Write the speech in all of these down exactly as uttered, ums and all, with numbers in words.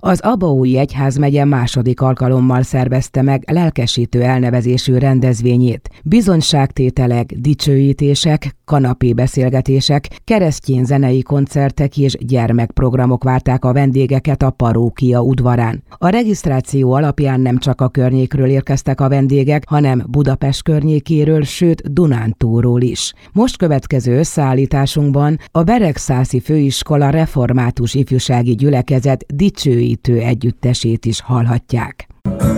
Az Abaúji Egyházmegye második alkalommal szervezte meg lelkesítő elnevezésű rendezvényét. Bizonyságtételek, dicsőítések, kanapébeszélgetések, keresztény zenei koncertek és gyermekprogramok várták a vendégeket a parókia udvarán. A regisztráció alapján nem csak a környékről érkeztek a vendégek, hanem Budapest környékéről, sőt Dunántúlról is. Most következő összeállításunkban a Beregszászi Főiskola Református Ifjúsági Gyülekezet dicsőítő együttesét is hallhatják.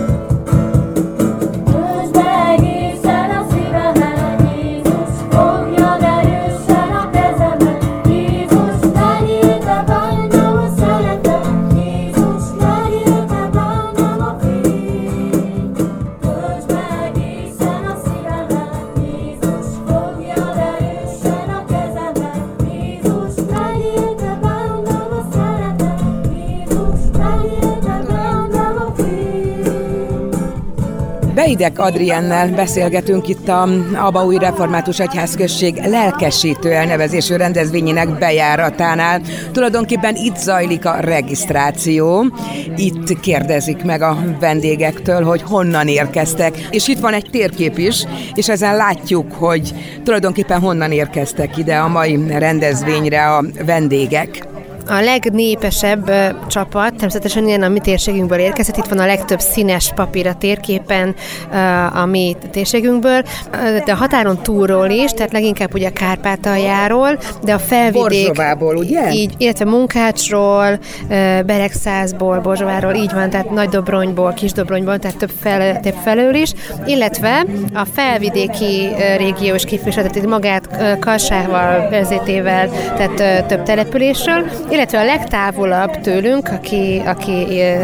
Beidek Adriennel beszélgetünk itt a Abaúji Református Egyházközség lelkesítő elnevezésű rendezvényének bejáratánál. Tulajdonképpen itt zajlik a regisztráció, itt kérdezik meg a vendégektől, hogy honnan érkeztek, és itt van egy térkép is, és ezen látjuk, hogy tulajdonképpen honnan érkeztek ide a mai rendezvényre a vendégek. A legnépesebb csapat természetesen ilyen a mi térségünkből érkezett. Itt van a legtöbb színes papír a térképen a mi térségünkből, de a határon túlról is, tehát leginkább ugye a Kárpátaljáról, de a felvidék... Borzsóvából, ugye? Így, illetve Munkácsról, Beregszászból, Borzsóváról, így van, tehát Nagydobronyból, Kisdobronyból, tehát több, fel, több felől is, illetve a felvidéki régiós képviseletet, magát Karsával, Verzétével, tehát több településről, illetve a legtávolabb tőlünk, aki, aki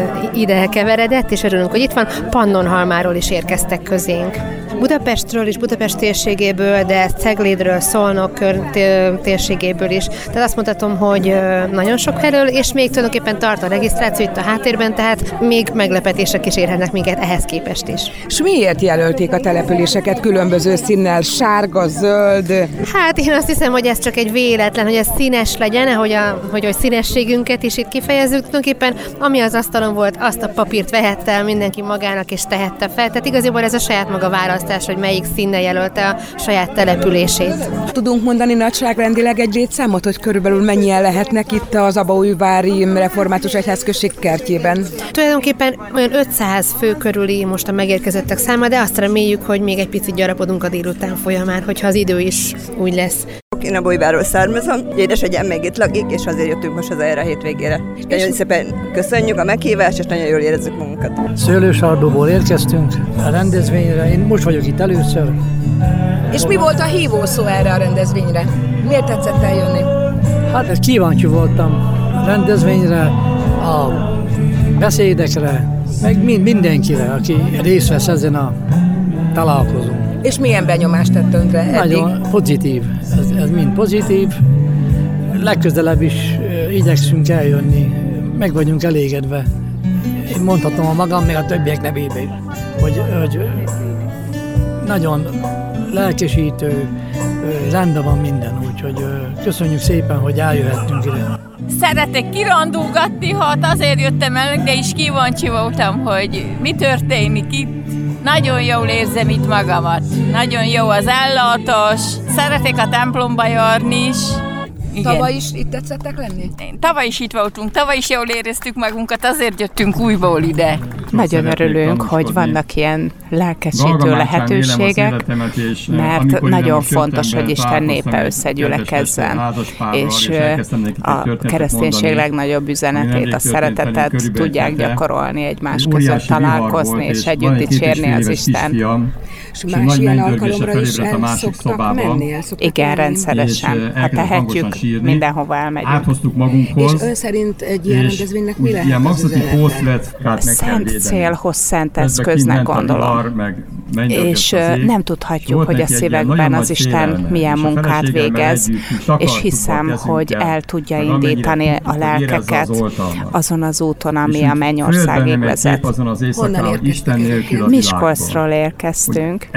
ide keveredett, és örülünk, hogy itt van, Pannonhalmáról is érkeztek közénk. Budapestről és Budapest térségéből, de Ceglédről, Szolnok térségéből is. Tehát azt mondhatom, hogy nagyon sok helyről, és még tulajdonképpen tart a regisztráció itt a háttérben, tehát még meglepetések is érhetnek minket ehhez képest is. És miért jelölték a településeket különböző színnel, sárga, zöld? Hát én azt hiszem, hogy ez csak egy véletlen, hogy ez színes legyen, hogy a, hogy a színességünket is itt kifejezzük. Tulajdonképpen ami az asztalon volt, azt a papírt vehette el mindenki magának és tehette fel. Tehát igazából ez a saját maga választás, hogy melyik színnel jelölte a saját települését. Tudunk mondani nagyságrendileg egy létszámot, hogy körülbelül mennyien lehetnek itt az Abaújvári Református Egyházközség kertjében? Tulajdonképpen olyan ötszáz fő körüli most a megérkezettek száma, de azt reméljük, hogy még egy picit gyarapodunk a délután folyamán, hogyha az idő is úgy lesz. Én Abaújvárról származom, édesanyám még itt lakik, és azért jöttünk most haza erre a hétvégére. És nagyon szépen köszönjük a meghívást, és nagyon jól érezzük magunkat. Szőlősardóból érkeztünk a rendezvényre, én most vagyok itt először. És mi volt a hívószó erre a rendezvényre? Miért tetszett eljönni? Hát ez kíváncsi voltam a rendezvényre, a beszédekre, meg mind, mindenkire, aki részt vesz ezen a találkozón. És milyen benyomást tett önre eddig? Nagyon pozitív, ez, ez mind pozitív. Legközelebb is igyekszünk eljönni, meg vagyunk elégedve. Én mondhatom a magam, meg a többiek nevében is, hogy, hogy nagyon lelkesítő, rendben van minden, úgyhogy köszönjük szépen, hogy eljöhettünk ide. Szeretek kirandulgatni, hát azért jöttem el, de is kíváncsi voltam, hogy mi történik itt. Nagyon jól érzem itt magamat. Nagyon jó az ellátás. Szeretek a templomba járni is. Igen. Tavaly is itt tetszettek lenni? Tavaly is itt voltunk, tavaly is jól éreztük magunkat, azért jöttünk újból ide. Nagyon örülünk, hogy vannak ilyen lelkesítő lehetőségek, mert nagyon fontos, hogy Isten népe összegyülekezzen, és a kereszténység legnagyobb üzenetét, a szeretetet tudják gyakorolni, egymás között, találkozni, és együtt dicsérni az Isten. És más ilyen alkalomra is el szoktak menni, el szoktak Igen, menni. Rendszeresen. Ha tehetjük, mindenhova elmegyünk. És ön szerint egy ilyen rendezvénynek mi lehet az üzenete? Szent célhoz szent eszköznek gondolom. És nem tudhatjuk, hogy a szívekben az Isten milyen munkát végez, és hiszem, hogy el tudja indítani a lelkeket azon az úton, ami a mennyországig vezet. Honnan érkeztünk? Miskolcról érkeztünk.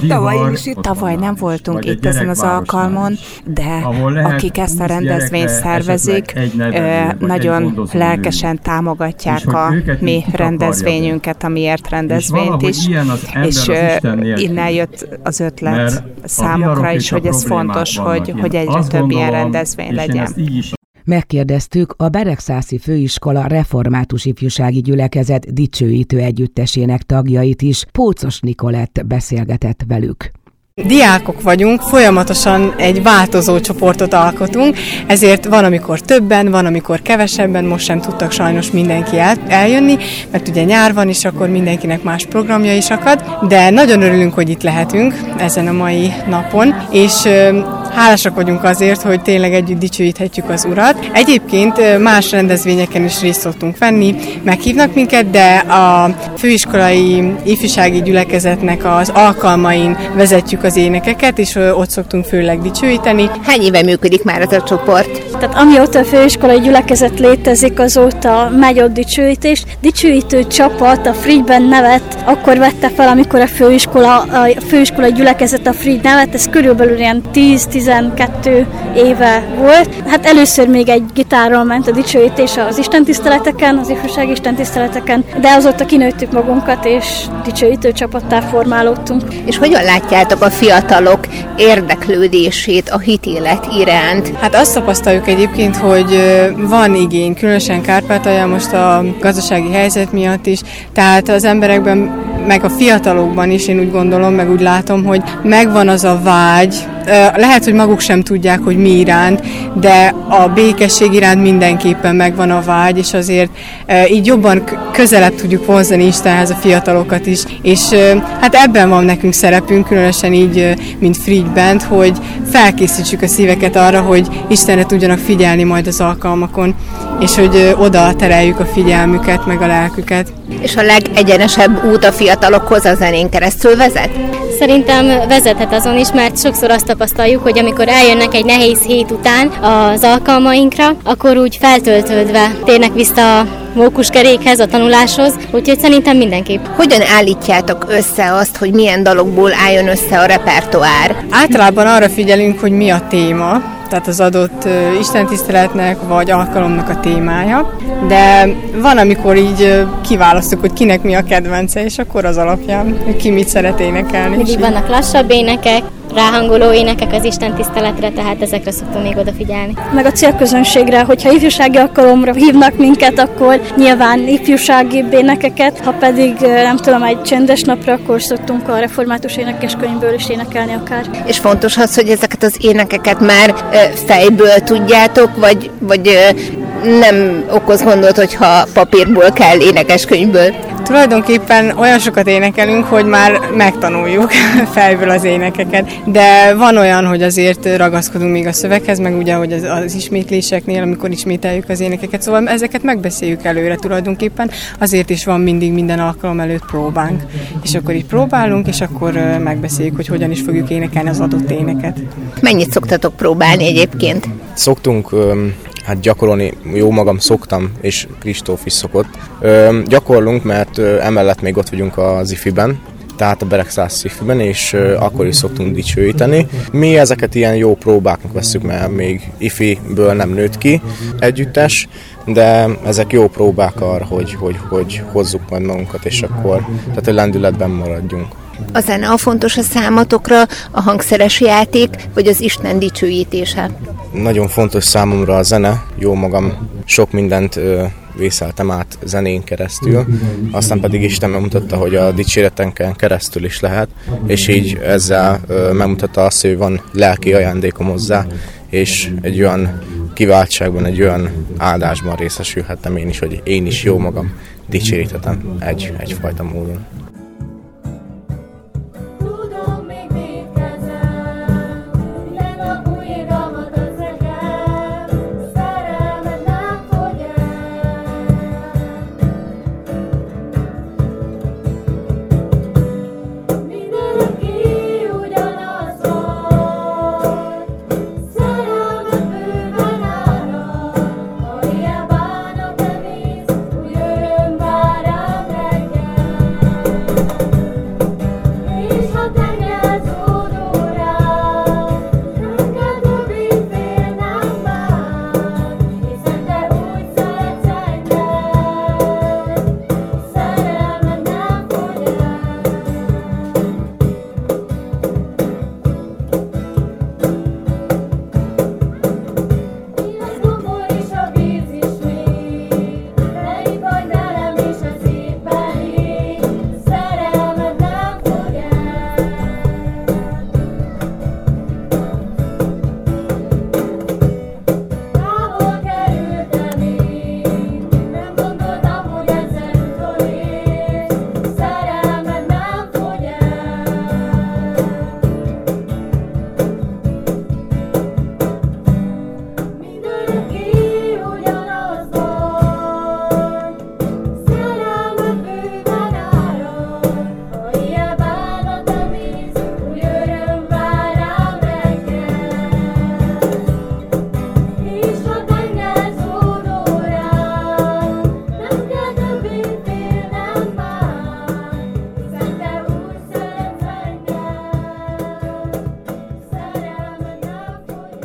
Tavaly nem voltunk itt ezen az alkalmon, de akik ezt a rendezvényt szervezik, nagyon lelkesen támogatják a mi rendezvényünket, a Miért rendezvényt is, és innen jött az ötlet számukra is, hogy ez fontos, hogy, hogy egyre több ilyen rendezvény legyen. Megkérdeztük a Beregszászi Főiskola Református Ifjúsági Gyülekezet dicsőítő együttesének tagjait is, Pócos Nikolett beszélgetett velük. Diákok vagyunk, folyamatosan egy változó csoportot alkotunk, ezért van, amikor többen, van, amikor kevesebben, most sem tudtak sajnos mindenki el, eljönni, mert ugye nyár van, és akkor mindenkinek más programja is akad, de nagyon örülünk, hogy itt lehetünk ezen a mai napon, és hálásak vagyunk azért, hogy tényleg együtt dicsőíthetjük az Urat. Egyébként más rendezvényeken is részt szoktunk venni, meghívnak minket, de a főiskolai ifjúsági gyülekezetnek az alkalmain vezetjük az énekeket, és ott szoktunk főleg dicsőíteni. Hány éve működik már ez a csoport? Tehát amióta a főiskolai gyülekezet létezik, azóta megy ott dicsőítés. Dicsőítő csapat a Frigyben nevet akkor vette fel, amikor a főiskola, a főiskolai gyülekezet a Frigy nevet, ez körülbelül ilyen tíz-tizenkettő éve volt. Hát először még egy gitárral ment a dicsőítés az istentiszteleteken, az ifjúsági istentiszteleteken, de azóta kinőttük magunkat, és dicsőítő csapattá formálódtunk. És hogyan látjátok a fiatalok érdeklődését a hitélet iránt? Hát azt tapasztaljuk egyébként, hogy van igény, különösen Kárpátalján most a gazdasági helyzet miatt is, tehát az emberekben, meg a fiatalokban is én úgy gondolom, meg úgy látom, hogy megvan az a vágy, lehet, hogy maguk sem tudják, hogy mi iránt, de a békesség iránt mindenképpen megvan a vágy, és azért így jobban közelebb tudjuk vonzani Istenhez a fiatalokat is, és hát ebben van nekünk szerepünk, különösen így, mint Frigy Band, hogy felkészítsük a szíveket arra, hogy Istenre tudjanak figyelni majd az alkalmakon, és hogy oda tereljük a figyelmüket, meg a lelküket. És a legegyenesebb út a fiatalokhoz a zenén keresztül vezet? Szerintem vezethet azon is, mert sokszor azt tapasztaljuk, hogy amikor eljönnek egy nehéz hét után az alkalmainkra, akkor úgy feltöltődve térnek vissza a mókuskerékhez, a tanuláshoz, úgyhogy szerintem mindenképp. Hogyan állítjátok össze azt, hogy milyen dalokból álljon össze a repertoár? Általában arra figyelünk, hogy mi a téma, tehát az adott istentiszteletnek vagy alkalomnak a témája, de van, amikor így kiválasztjuk, hogy kinek mi a kedvence, és akkor az alapján, hogy ki mit szeret énekelni. Mindig vannak lassabb énekek, ráhangoló énekek az istentiszteletre, tehát ezekre szoktunk még odafigyelni. Meg a célközönségre, hogyha ifjúsági alkalomra hívnak minket, akkor nyilván ifjúsági énekeket, ha pedig nem tudom, egy csendes napra, akkor szoktunk a református énekeskönyvből is énekelni akár. És fontos az, hogy ezeket az énekeket már fejből tudjátok, vagy, vagy nem okoz gondot, hogyha papírból kell, énekeskönyvből? Tulajdonképpen olyan sokat énekelünk, hogy már megtanuljuk fejből az énekeket, de van olyan, hogy azért ragaszkodunk még a szöveghez, meg ugye, hogy az, az ismétléseknél, amikor ismételjük az énekeket, szóval ezeket megbeszéljük előre tulajdonképpen, azért is van mindig minden alkalom előtt próbánk. És akkor így próbálunk, és akkor megbeszéljük, hogy hogyan is fogjuk énekelni az adott éneket. Mennyit szoktatok próbálni egyébként? Szoktunk hát gyakorolni, jó magam szoktam, és Kristóf is szokott. Ö, gyakorlunk, mert ö, emellett még ott vagyunk az ifiben, tehát a Beregszászi ifiben, és ö, akkor is szoktunk dicsőíteni. Mi ezeket ilyen jó próbáknak vesszük, mert még ifiből nem nőtt ki együttes, de ezek jó próbák arra, hogy, hogy, hogy hozzuk majd magunkat, és akkor tehát a lendületben maradjunk. A zene a fontos a számotokra, a hangszeres játék, vagy az Isten dicsőítése? Nagyon fontos számomra a zene, jó magam sok mindent ö, vészeltem át zenén keresztül, aztán pedig Isten megmutatta, hogy a dicséretenken keresztül is lehet, és így ezzel ö, megmutatta azt, hogy van lelki ajándékom hozzá, és egy olyan kiváltságban, egy olyan áldásban részesülhettem én is, hogy én is jó magam dicséríthetem egy, egyfajta módon.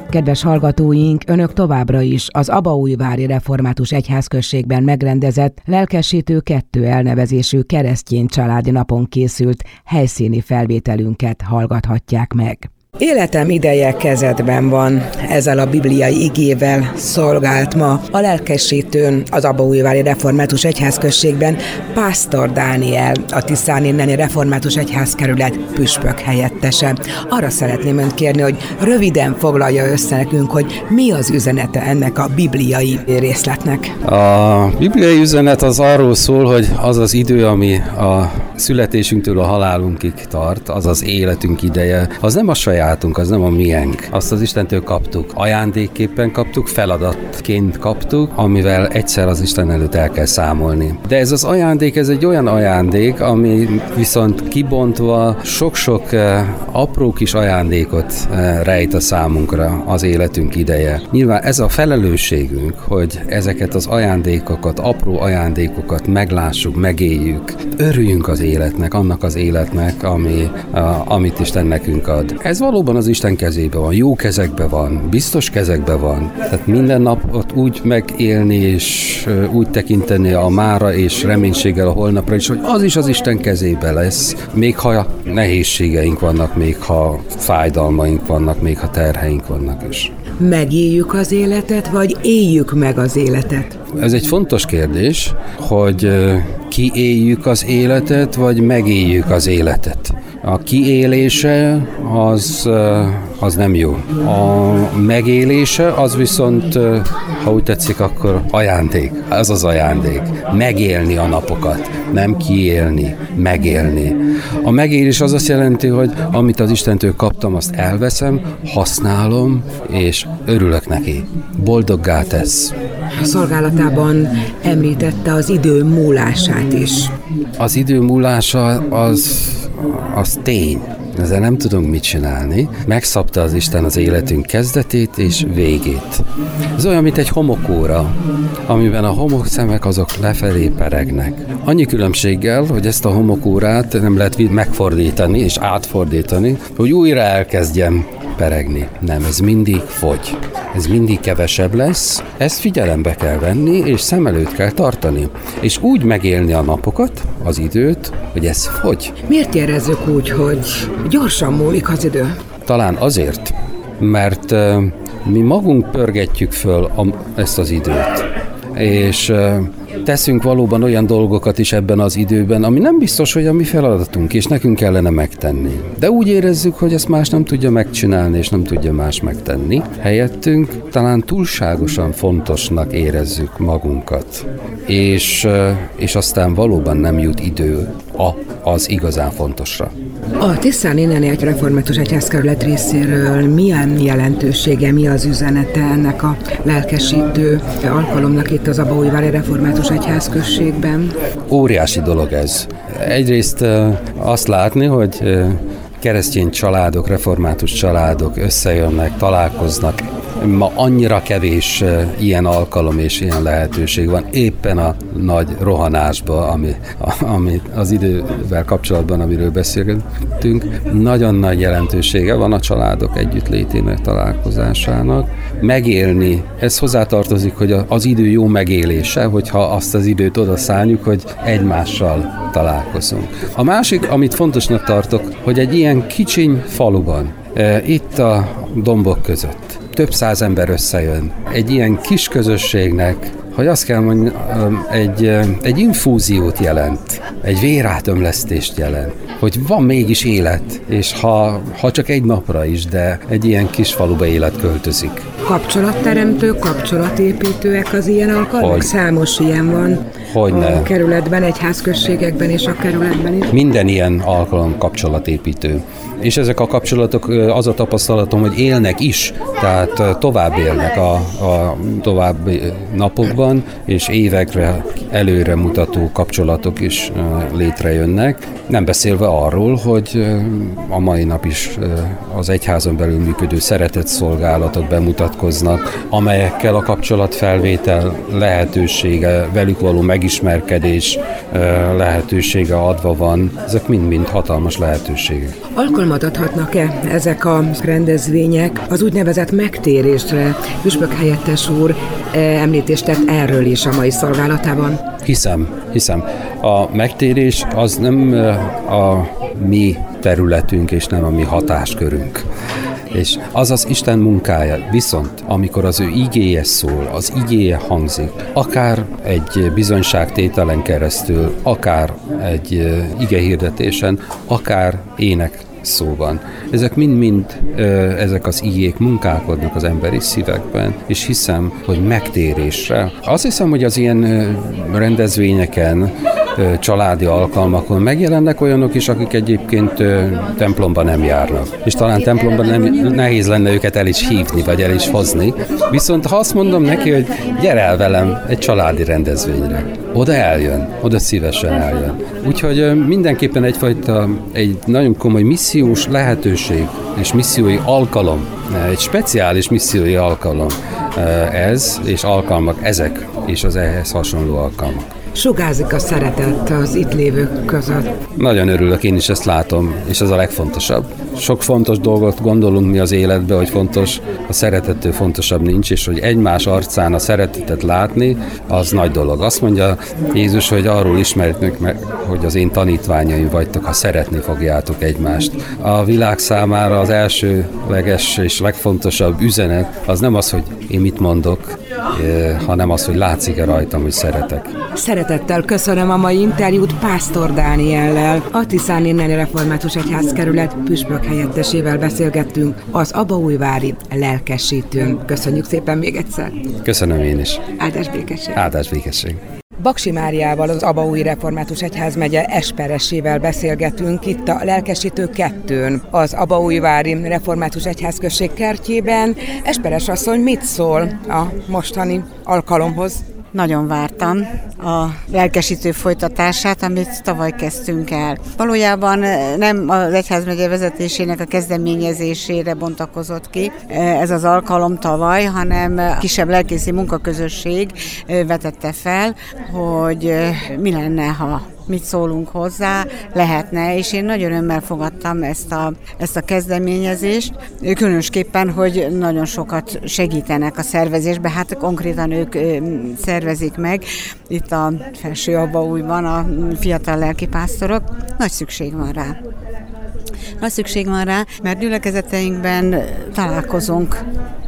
Kedves hallgatóink, önök továbbra is az Abaújvári Református Egyházközségben megrendezett Lelkesítő kettő elnevezésű keresztény családi napon készült helyszíni felvételünket hallgathatják meg. Életem ideje kezedben van, ezzel a bibliai igével szolgált ma a Lelkesítőn, az Abaújvári Református Egyházközségben Pásztor Dániel, a Tiszáni Néni Református Egyházkerület püspök helyettese. Arra szeretném önt kérni, hogy röviden foglalja össze nekünk, hogy mi az üzenete ennek a bibliai részletnek. A bibliai üzenet az arról szól, hogy az az idő, ami a születésünktől a halálunkig tart, az az életünk ideje, az nem a sajátunk, az nem a miénk. Azt az Istentől kaptuk. Ajándékképpen kaptuk, feladatként kaptuk, amivel egyszer az Isten előtt el kell számolni. De ez az ajándék, ez egy olyan ajándék, ami viszont kibontva sok-sok apró kis ajándékot rejt a számunkra az életünk ideje. Nyilván ez a felelősségünk, hogy ezeket az ajándékokat, apró ajándékokat meglássuk, megéljük, örüljünk az életnek, annak az életnek, ami, a, amit Isten nekünk ad. Ez valóban az Isten kezében van, jó kezekben van, biztos kezekben van. Tehát minden napot úgy megélni és úgy tekinteni a mára és reménységgel a holnapra is, hogy az is az Isten kezében lesz, még ha nehézségeink vannak, még ha fájdalmaink vannak, még ha terheink vannak is. Megéljük az életet, vagy éljük meg az életet? Ez egy fontos kérdés, hogy kiéljük az életet, vagy megéljük az életet. A kiélése az, az nem jó. A megélése az viszont, ha úgy tetszik, akkor ajándék. Az az ajándék. Megélni a napokat. Nem kiélni, megélni. A megélés az azt jelenti, hogy amit az Istentől kaptam, azt elveszem, használom, és örülök neki. Boldoggá tesz. A szolgálatában említette az idő múlását is. Az idő múlása az, az tény. Ezzel nem tudunk mit csinálni. Megszabta az Isten az életünk kezdetét és végét. Ez olyan, mint egy homokóra, amiben a homokszemek azok lefelé peregnek. Annyi különbséggel, hogy ezt a homokórát nem lehet megfordítani és átfordítani, hogy újra elkezdjem peregni. Nem, ez mindig fogy. Ez mindig kevesebb lesz, ezt figyelembe kell venni, és szem előtt kell tartani. És úgy megélni a napokat, az időt, hogy ez fogy. Miért érezzük úgy, hogy gyorsan múlik az idő? Talán azért, mert uh, mi magunk pörgetjük föl a, ezt az időt. És uh, teszünk valóban olyan dolgokat is ebben az időben, ami nem biztos, hogy a mi feladatunk, és nekünk kellene megtenni. De úgy érezzük, hogy ezt más nem tudja megcsinálni, és nem tudja más megtenni. Helyettünk talán túlságosan fontosnak érezzük magunkat. És, és aztán valóban nem jut idő a, az igazán fontosra. A Tiszáni Néni Református Egyházkerület részéről milyen jelentősége, mi az üzenete ennek a lelkesítő alkalomnak itt az Abaújvári Református Egyházközségben? Óriási dolog ez. Egyrészt azt látni, hogy keresztény családok, református családok összejönnek, találkoznak. Ma annyira kevés ilyen alkalom és ilyen lehetőség van éppen a nagy rohanásban, ami, ami az idővel kapcsolatban, amiről beszélgetünk. Nagyon nagy jelentősége van a családok együttlétének, találkozásának. Megélni, ez hozzátartozik, hogy az idő jó megélése, hogyha azt az időt oda szálljuk, hogy egymással találkozunk. A másik, amit fontosnak tartok, hogy egy ilyen kicsiny faluban, itt a dombok között, több száz ember összejön. Egy ilyen kis közösségnek, hogy azt kell mondjam, egy, egy infúziót jelent, egy vérátömlesztést jelent, hogy van mégis élet, és ha, ha csak egy napra is, de egy ilyen kis faluba élet költözik. Kapcsolatteremtő, kapcsolatépítőek az ilyen alkalmak? Hogy? Számos ilyen van. Hogyne. A kerületben, egyházközségekben és a kerületben is. Minden ilyen alkalom kapcsolatépítő. És ezek a kapcsolatok, az a tapasztalatom, hogy élnek is, tehát tovább élnek a, a további napokban, és évekre előre mutató kapcsolatok is létrejönnek. Nem beszélve arról, hogy a mai nap is az egyházon belül működő szeretetszolgálatok bemutatkoznak, amelyekkel a kapcsolatfelvétel lehetősége, velük való meg megismerkedés lehetősége adva van. Ezek mind-mind hatalmas lehetőségek. Alkalmat adhatnak-e ezek a rendezvények az úgynevezett megtérésre? Püspök helyettes úr említést tett erről is a mai szolgálatában. Hiszem, hiszem. A megtérés az nem a mi területünk, és nem a mi hatáskörünk. És az az Isten munkája, viszont amikor az ő igéje szól, az igéje hangzik, akár egy bizonyságtételen keresztül, akár egy igehirdetésen, akár ének szóban. Ezek mind-mind ezek az igék munkálkodnak az emberi szívekben, és hiszem, hogy megtérésre. Azt hiszem, hogy az ilyen rendezvényeken, családi alkalmakon megjelennek olyanok is, akik egyébként templomban nem járnak. És talán templomban nem, nehéz lenne őket el is hívni, vagy el is hozni. Viszont ha azt mondom neki, hogy gyere el velem egy családi rendezvényre, oda eljön, oda szívesen eljön. Úgyhogy mindenképpen egyfajta, egy nagyon komoly missziós lehetőség, és missziói alkalom, egy speciális missziói alkalom ez, és alkalmak ezek, és az ehhez hasonló alkalmak. Sugárzik a szeretet az itt lévők között. Nagyon örülök, én is ezt látom, és ez a legfontosabb. Sok fontos dolgot gondolunk mi az életbe, hogy fontos, a szeretettől fontosabb nincs, és hogy egymás arcán a szeretetet látni, az nagy dolog. Azt mondja Jézus, hogy arról ismerjük meg, hogy az én tanítványaim vagytok, ha szeretni fogjátok egymást. A világ számára az elsőleges és legfontosabb üzenet az nem az, hogy én mit mondok, hanem az, hogy látszik-e rajtam, hogy szeretek. Szeretettel köszönöm a mai interjút Pásztor Dániellel. A Tiszán innen Református Egyházkerület püspök helyettesével beszélgettünk az abaújvári lelkesítőn. Köszönjük szépen még egyszer. Köszönöm én is. Áldás békesség. Áldás békesség. Baksy Máriával, az Abaúj Református Egyházmegye esperesével beszélgetünk itt a Lelkesítő kettőn, az Abaújvári Református Egyházközség kertjében. Esperes asszony, mit szól a mostani alkalomhoz? Nagyon vártam a lelkesítő folytatását, amit tavaly kezdtünk el. Valójában nem az egyházmegye vezetésének a kezdeményezésére bontakozott ki ez az alkalom tavaly, hanem kisebb lelkészi munkaközösség vetette fel, hogy mi lenne, ha mit szólunk hozzá, lehetne, és én nagy örömmel fogadtam ezt a, ezt a kezdeményezést, különösképpen, hogy nagyon sokat segítenek a szervezésbe, hát konkrétan ők szervezik meg, itt a Felső Abaújban a fiatal lelkipásztorok, nagy szükség van rá. Nagy szükség van rá, mert gyülekezeteinkben találkozunk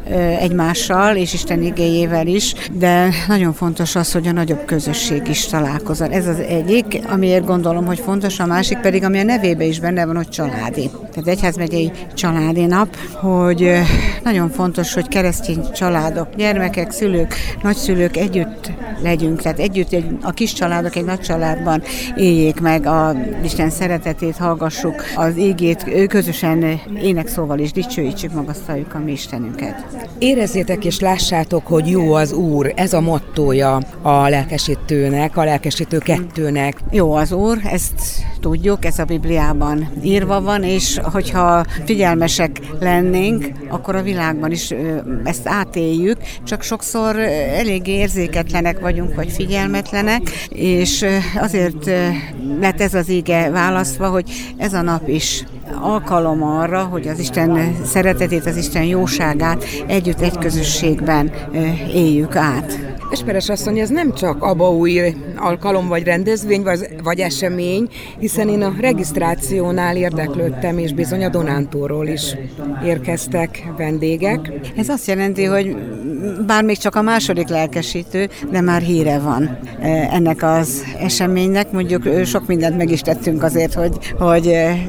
egymással és Isten igéjével is, de nagyon fontos az, hogy a nagyobb közösség is találkozon. Ez az egyik, amiért gondolom, hogy fontos, a másik pedig, ami a nevében is benne van, hogy családi. Tehát egyházmegyei családi nap, hogy nagyon fontos, hogy keresztény családok, gyermekek, szülők, nagyszülők együtt legyünk, tehát együtt a kis családok egy nagy családban éljék meg a Isten szeretetét, hallgassuk az ígét, közösen énekszóval is dicsőítsük, magasztaljuk a mi Istenünket. Érezzétek és lássátok, hogy jó az Úr, ez a mottója a lelkesítőnek, a lelkesítő kettőnek. Jó az Úr, ezt tudjuk, ez a Bibliában írva van, és hogyha figyelmesek lennénk, akkor a világban is ezt átéljük, csak sokszor elég érzéketlenek vagyunk, vagy figyelmetlenek, és azért lett ez az ige választva, hogy ez a nap is alkalom arra, hogy az Isten szeretetét, az Isten jóságát együtt egy közösségben éljük át. Esperes asszony, ez nem csak abaúj alkalom, vagy rendezvény, vagy, vagy esemény, hiszen én a regisztrációnál érdeklődtem, és bizony a Dunántúlról is érkeztek vendégek. Ez azt jelenti, hogy bár még csak a második lelkesítő, de már híre van ennek az eseménynek. Mondjuk sok mindent meg is tettünk azért, hogy, hogy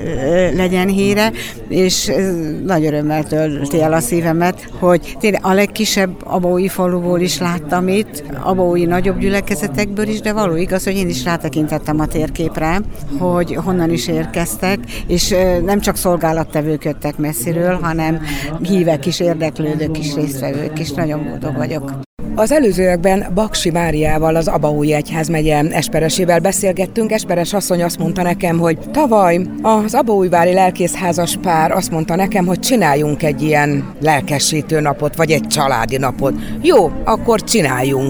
legyen híre, és nagy örömmel tölti el a szívemet, hogy tényleg a legkisebb abaúji faluból is láttam itt, abaúji nagyobb gyülekezetekből is, de való igaz, hogy én is rátekintettem a térképre, hogy honnan is érkeztek, és nem csak szolgálattevők jöttek messziről, hanem hívek is, érdeklődők is, résztvevők is. Nagyon boldog vagyok. Az előzőekben Baksy Máriával, az Abaúj Egyházmegye esperesével beszélgettünk. Esperes asszony azt mondta nekem, hogy tavaly az abaújvári lelkészházas pár azt mondta nekem, hogy csináljunk egy ilyen lelkesítő napot, vagy egy családi napot. Jó, akkor csináljunk.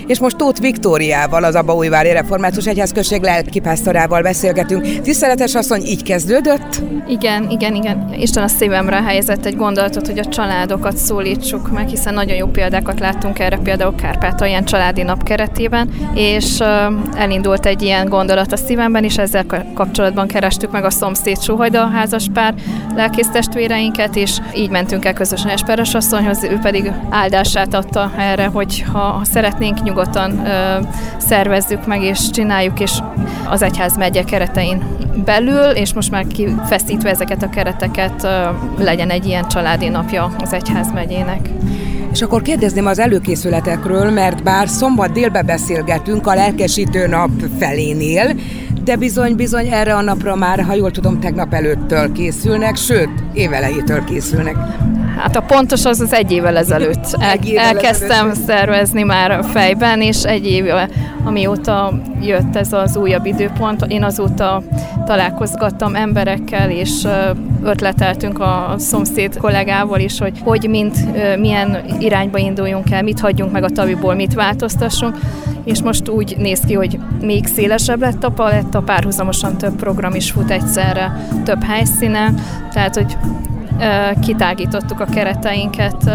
És most Tóth Viktóriával, az Abaújvári Református Egyházközség lelkipásztorával beszélgetünk. Tiszteletes asszony, így kezdődött? Igen, igen, igen. Isten a szívemre helyezett egy gondolatot, hogy a családokat szólítsuk meg, hiszen nagyon jó példákat láttunk erre, például Kárpátalján családi nap keretében, és elindult egy ilyen gondolat a szívemben, és ezzel kapcsolatban kerestük meg a szomszéd Sóhajda házaspár lelkésztestvéreinket, és így mentünk el közösen Esperes asszonyhoz, ő pedig áldását adta erre, hogy ha, ha szeretnénk, nyugodtan ö, szervezzük meg, és csináljuk, és az egyházmegye keretein belül, és most már kifeszítve ezeket a kereteket, ö, legyen egy ilyen családi napja az egyházmegyének. És akkor kérdezném az előkészületekről, mert bár szombat délbe beszélgetünk a lelkesítő nap felénél, de bizony-bizony erre a napra már, ha jól tudom, tegnap előttől készülnek, sőt, évelejétől készülnek. Hát a pontos az az egy évvel ezelőtt. El, egy évvel elkezdtem ezelőtt. szervezni már fejben, és egy éve, amióta jött ez az újabb időpont, én azóta találkozgattam emberekkel, és ötleteltünk a szomszéd kollégával is, hogy hogy mint, milyen irányba induljunk el, mit hagyjunk meg a taviból, mit változtassunk, és most úgy néz ki, hogy még szélesebb lett a paletta, párhuzamosan több program is fut egyszerre, több helyszínen, tehát hogy kitágítottuk a kereteinket,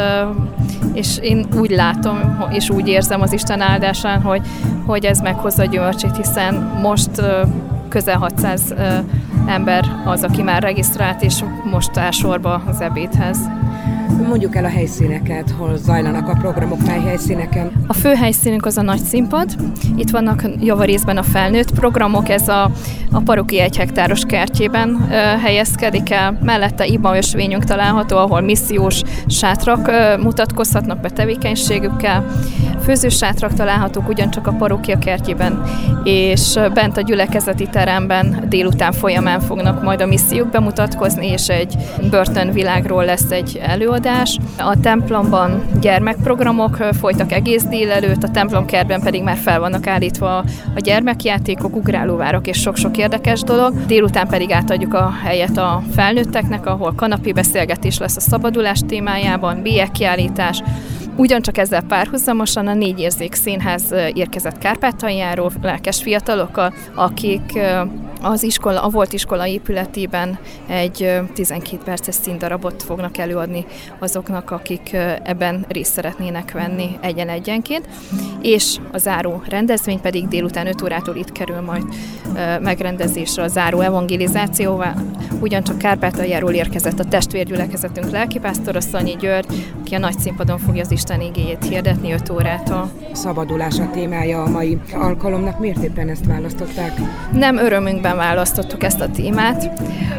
és én úgy látom, és úgy érzem az Isten áldásán, hogy, hogy ez meghozza gyümölcsét, hiszen most közel hatszáz ember az, aki már regisztrált, és most áll sorba az ebédhez. Mondjuk el a helyszíneket, hol zajlanak a programok, mely helyszíneken? A fő helyszínünk az a nagy színpad. Itt vannak javarészben a felnőtt programok, ez a, a paroki egy hektáros kertjében ö, helyezkedik el. Mellette ibaösvényünk található, ahol missziós sátrak ö, mutatkozhatnak be tevékenységükkel. Főzősátrak találhatók ugyancsak a parókia kertjében, és bent a gyülekezeti teremben délután folyamán fognak majd a missziók bemutatkozni, és egy börtönvilágról lesz egy előadás. A templomban gyermekprogramok folytak egész délelőtt, a templomkertben pedig már fel vannak állítva a gyermekjátékok, ugrálóvárok és sok-sok érdekes dolog. Délután pedig átadjuk a helyet a felnőtteknek, ahol kanapé beszélgetés lesz a szabadulás témájában, bélyegkiállítás. Ugyancsak ezzel párhuzamosan a Négy Érzék Színház érkezett Kárpátaljáról lelkes fiatalokkal, akik az iskola, a volt iskola épületében egy tizenkét perces színdarabot fognak előadni azoknak, akik ebben részt szeretnének venni egyen-egyenként, és a záró rendezvény pedig délután öt órától itt kerül majd megrendezésre a záró evangelizációval. Ugyancsak Kárpátaljáról érkezett a testvérgyülekezetünk lelkipásztora, Szanyi György, aki a nagy színpadon fogja az Isten igéjét hirdetni öt órától. Szabadulás a témája a mai alkalomnak. Miért éppen ezt választották? Nem örömünkben választottuk ezt a témát,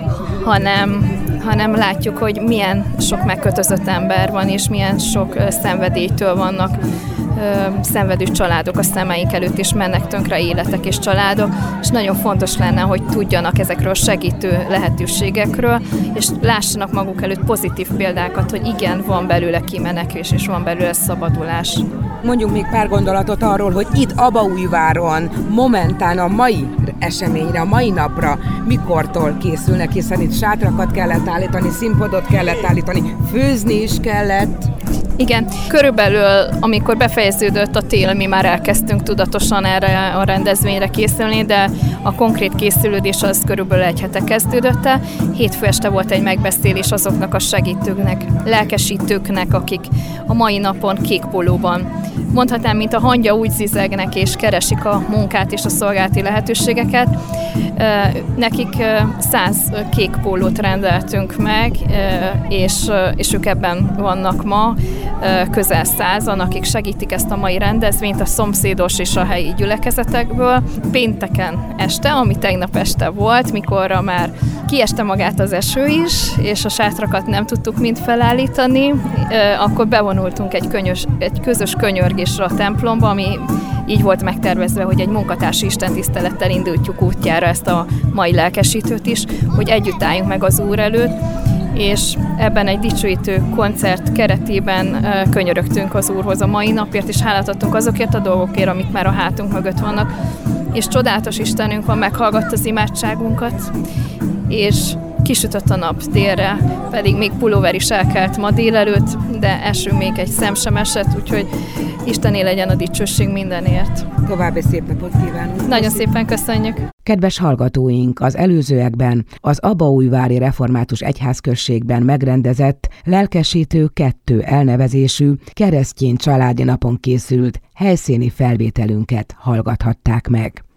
hanem, hanem látjuk, hogy milyen sok megkötözött ember van, és milyen sok szenvedélytől vannak szenvedő családok a szemeink előtt, és mennek tönkre életek és családok, és nagyon fontos lenne, hogy tudjanak ezekről segítő lehetőségekről, és lássanak maguk előtt pozitív példákat, hogy igen, van belőle kimenekvés, és van belőle szabadulás. Mondjunk még pár gondolatot arról, hogy itt Abaújváron momentán a mai eseményre, a mai napra mikortól készülnek, hiszen itt sátrakat kellett állítani, színpadot kellett állítani, főzni is kellett. Igen, körülbelül amikor befejeződött a tél, mi már elkezdtünk tudatosan erre a rendezvényre készülni, de a konkrét készülődés az körülbelül egy hete kezdődött el. Hétfő este volt egy megbeszélés azoknak a segítőknek, lelkesítőknek, akik a mai napon kék pólóban, mondhatnám, mint a hangya, úgy zizegnek és keresik a munkát és a szolgálati lehetőségeket. Nekik száz kék pólót rendeltünk meg, és, és ők ebben vannak ma, közel százan, akik segítik ezt a mai rendezvényt a szomszédos és a helyi gyülekezetekből. Pénteken este, ami tegnap este volt, mikorra már kieste magát az eső is, és a sátrakat nem tudtuk mind felállítani, akkor bevonultunk egy, könyös, egy közös könyörgésre a templomba, ami így volt megtervezve, hogy egy munkatársi istentisztelettel indítjuk útjára ezt a mai lelkesítőt is, hogy együtt álljunk meg az Úr előtt, és ebben egy dicsőítő koncert keretében könyörögtünk az Úrhoz a mai napért, és hálát adtunk azokért a dolgokért, amik már a hátunk mögött vannak. És csodálatos Istenünk van, meghallgatta az imádságunkat, és kisütött a nap, délre pedig még pulóver is elkelt ma délelőtt, de eső még egy szem sem esett, úgyhogy Istené legyen a dicsőség mindenért. További szép napot kívánunk! Nagyon szépen köszönjük! Kedves hallgatóink, az előzőekben az Abaújvári Református Egyházközségben megrendezett Lelkesítő kettő elnevezésű keresztény családi napon készült helyszíni felvételünket hallgathatták meg.